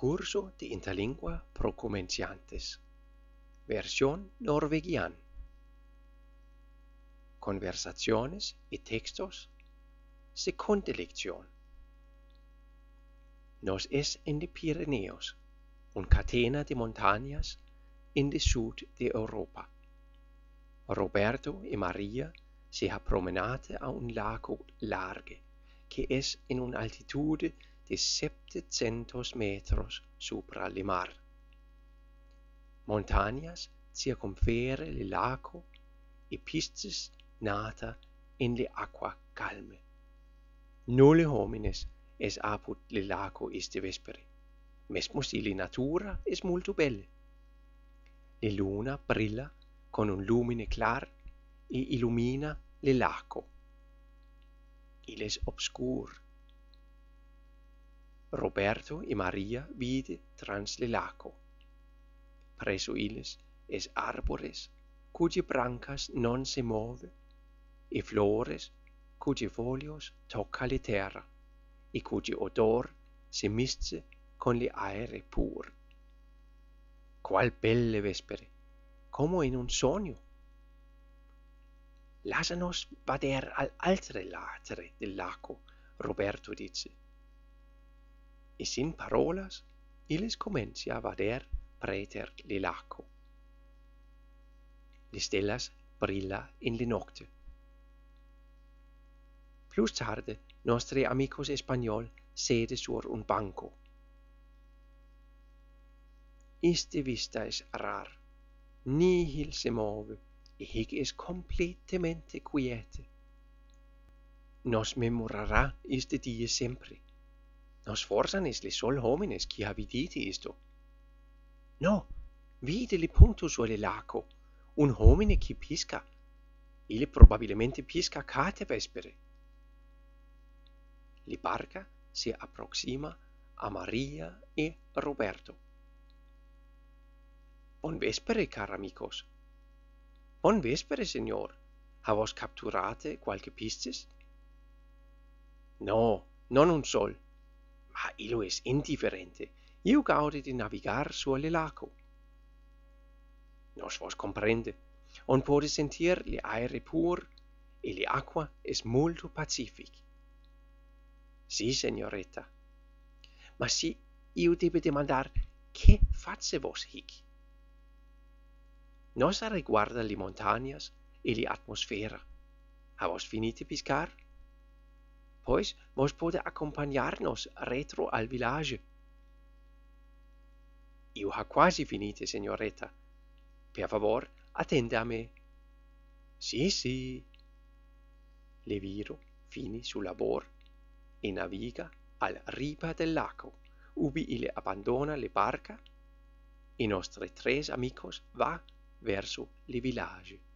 Curso de interlingua pro cominciantes. Versión norwegian. Conversaciones y textos. Segunda lección. Nos es en de Pirineos, una catena de montañas en el sur de Europa. Roberto y María se ha promenado a un lago largo que es en una altitud de 700 metros sopra il mar. Montañas circunferre il lago e pistes nata in le acqua calme. Nulle homines es apud le lago este vespere, mesmo si la natura es molto belle. La luna brilla con un lumine clar e illumina le lago. Il es obscur. Roberto y María vide trans le lago. Presso illes es arbores cuye brancas non se move, e flores cuye folios tocca le terra, e cuyo odor se misce con le aere pur. Qual belle vespere, como in un sogno. Lascianos vader al altre latere del lago, Roberto dice. E sin parolas, illes comencia a vader preter le lago. Le stellas brilla in le nocte. Plus tarde, nostri amicos español sede sur un banco. Iste vista es rar, nihil se move, e hic es completamente quiete. Nos memorará este dia sempre. Nos forsan es le sol homines qui ha vidite isto. No, vide le punto sur le lago, un homine qui pisca. Ille probabilmente pisca cate vespere. La barca se aproxima a María e Roberto. Bon vespere, car amicos. Bon vespere, señor. Havos capturate qualche pistes? No, non un sol. Ma illo es indifferente. Io gaude de navigar sur le lago. Nos vos comprende. On pode sentir le aere pur e le aqua es molto pacific. Sì, signoretta. Ma si io debe demandar, che face vos hic? Nos riguarda le montañas e le atmosfera. Havos finite piscar? Pues vos pode accompagnarnos retro al village. Io ha quasi finite, signoretta. Per favor, attende a me. Sì. Le viro fini su labor e naviga al riba del lago, ubi il abbandona le barca e nostri tres amicos va verso le village.